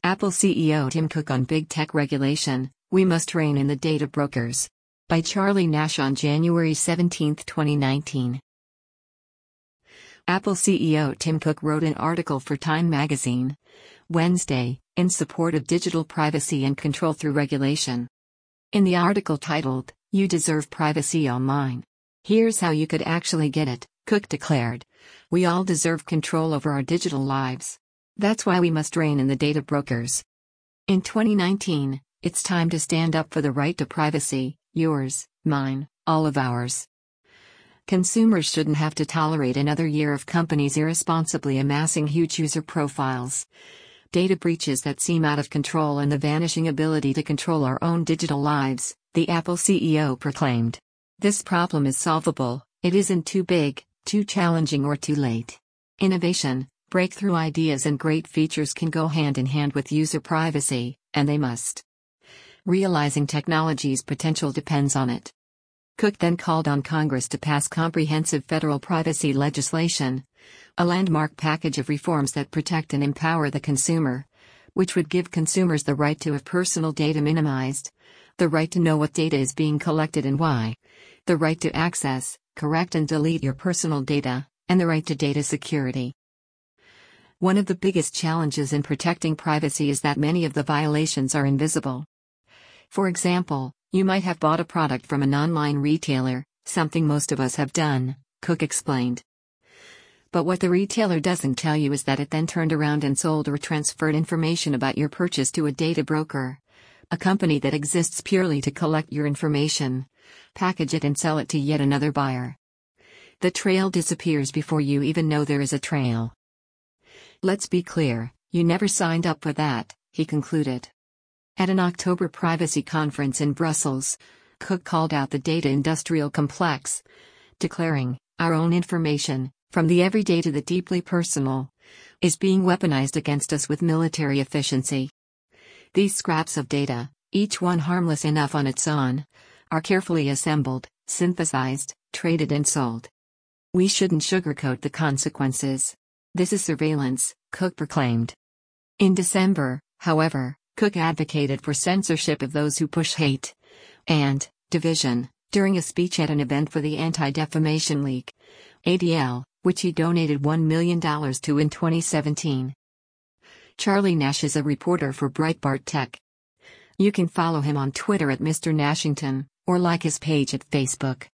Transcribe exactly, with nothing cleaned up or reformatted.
Apple C E O Tim Cook on Big Tech Regulation, We Must Rein in the Data Brokers. By Charlie Nash on January seventeenth, twenty nineteen. Apple C E O Tim Cook wrote an article for Time magazine Wednesday, in support of digital privacy and control through regulation. In the article titled, "You Deserve Privacy Online. Here's how you could actually get it," Cook declared. "We all deserve control over our digital lives. That's why we must rein in the data brokers. In twenty nineteen, it's time to stand up for the right to privacy, yours, mine, all of ours. Consumers shouldn't have to tolerate another year of companies irresponsibly amassing huge user profiles, data breaches that seem out of control, and the vanishing ability to control our own digital lives," the Apple C E O proclaimed. "This problem is solvable. It isn't too big, too challenging, or too late. Innovation, breakthrough ideas, and great features can go hand in hand with user privacy, and they must. Realizing technology's potential depends on it." Cook then called on Congress to pass comprehensive federal privacy legislation, a landmark package of reforms that protect and empower the consumer, which would give consumers the right to have personal data minimized, the right to know what data is being collected and why, the right to access, correct, and delete your personal data, and the right to data security. One of the biggest challenges in protecting privacy is that many of the violations are invisible. For example, you might have bought a product from an online retailer, something most of us have done, Cook explained. But what the retailer doesn't tell you is that it then turned around and sold or transferred information about your purchase to a data broker, a company that exists purely to collect your information, package it, and sell it to yet another buyer. The trail disappears before you even know there is a trail. "Let's be clear, you never signed up for that," he concluded. At an October privacy conference in Brussels, Cook called out the data industrial complex, declaring, "Our own information, from the everyday to the deeply personal, is being weaponized against us with military efficiency. These scraps of data, each one harmless enough on its own, are carefully assembled, synthesized, traded, and sold. We shouldn't sugarcoat the consequences. This is surveillance," Cook proclaimed. In December, however, Cook advocated for censorship of those who push hate and division during a speech at an event for the Anti-Defamation League, A D L, which he donated one million dollars to in twenty seventeen. Charlie Nash is a reporter for Breitbart Tech. You can follow him on Twitter at Mister Nashington, or like his page at Facebook.